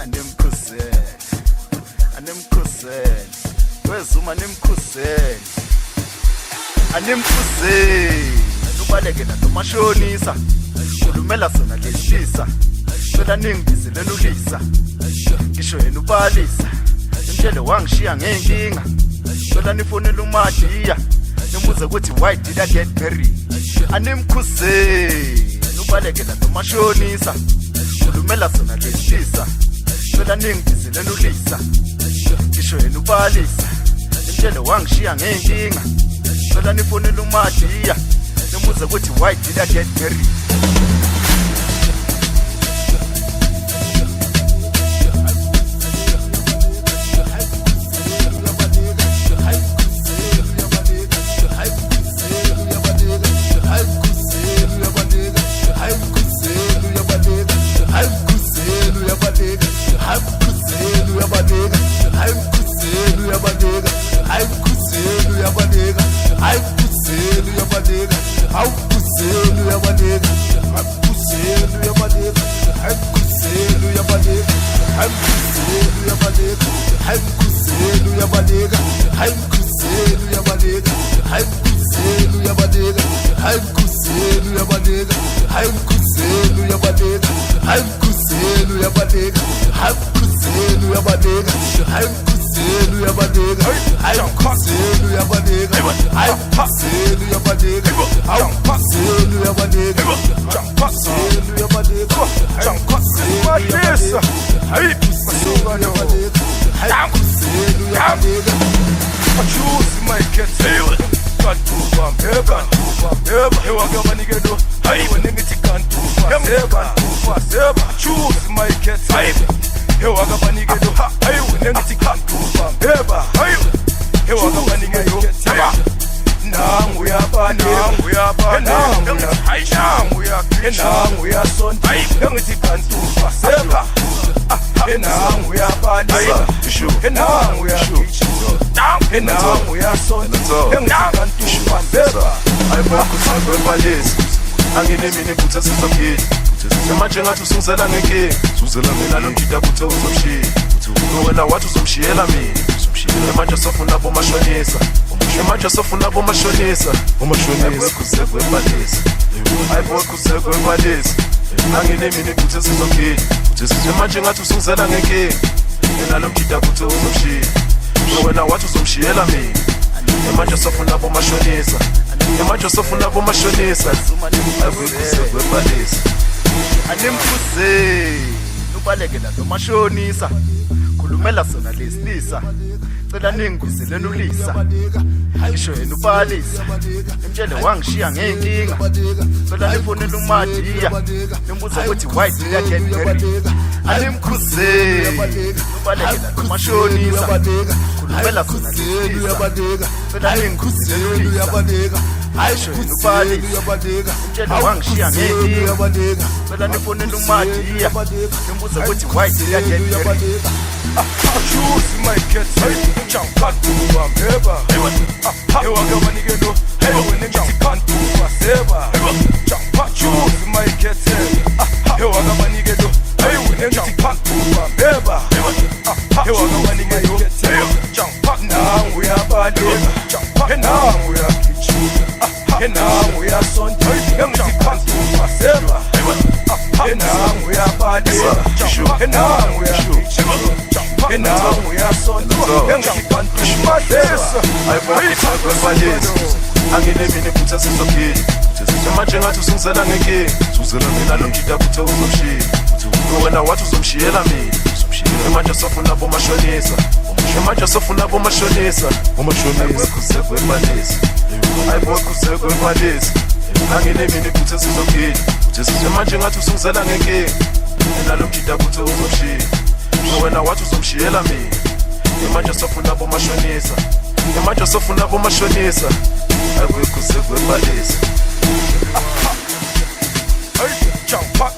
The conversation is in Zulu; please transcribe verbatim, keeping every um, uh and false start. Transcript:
Animkhuzeni Animkhuzeni wezuma nimkhuzeni Animkhuzeni ubaleke la nomashonisa khulumela sona lehlisa phela ningibizeleni ulisa ngisho yena ubalisa imtshele wangishiya ngenkinga phela nifonela uMadiya nimuze ukuthi why did I get married Animkhuzeni ubaleke la nomashonisa khulumela sona lehlisa phela ningibizeleni ulisa ngisho yena ubalisa imtshele wangishiya ngenkinga phela nifonela uMadiya nimuze ukuthi why did I get married Anginemini phutha sizongena manje ngathi usungizela ngeke uzela mina lo ngida kuthe uzomshiya wena wathi uzomshiyela mina manje sofuna bomashonisa manje sofuna bomashonisa bomashonisa kuzekwe balisa ayibo kuzekwe balisa anginemini phutha sizongena manje ngathi usungizela ngeke mina lo ngida kuthe uzomshiya wena wathi uzomshiyela mina manje sofuna bomashonisa manje sofuna bomashonisa ayikuzekwe balisa Animkhuzeni ubaleke la nomashonisa khulumela sona lesilisa cela ningibizeleni ulisa ngisho yena ubalisa imtshele wangishiya ngenkinga cela nifonela uMadiya nimbuza ukuthi why did I get married Animkhuzeni ubaleke la nomashonisa khulumela sona lesilisa cela ningibizeleni ulisa ngisho yena ubalisa imtshele wangishiya ngenkinga cela nifonela uMadiya nimbuza ukuthi why did I get married Choose my cat, jump on to a member. Hey, what go on again? Hey, when you jump on to a saber. Jump on, choose my cat. Hey, what go on again? Hey, when you jump on to a member. Hey, what go on again? Jump on, now we are bad. Jump on, now we are kitchen. Hey, now we are son. Jump on to a saber. Hey, now we are bad. Jump on, now we are kitchen. And now we are son, young chicken to my face. I bought a ballet. Anginemini phutha sizongena manje ngathi usungizela ngeke uzela mina lo ngida kuthe uzomshiya wena wathi uzomshiyela mina manje sofuna bomashonisa manje sofuna bomashonisa bomashonisa kuzekwe balisa ayibo kuzekwe balisa anginemini phutha sizongena manje ngathi usungizela ngeke mina lo ngida kuthe uzomshiya wena wathi uzomshiyela mina manje sofuna bomashonisa manje sofuna bomashonisa ayikuzekwe balisa jump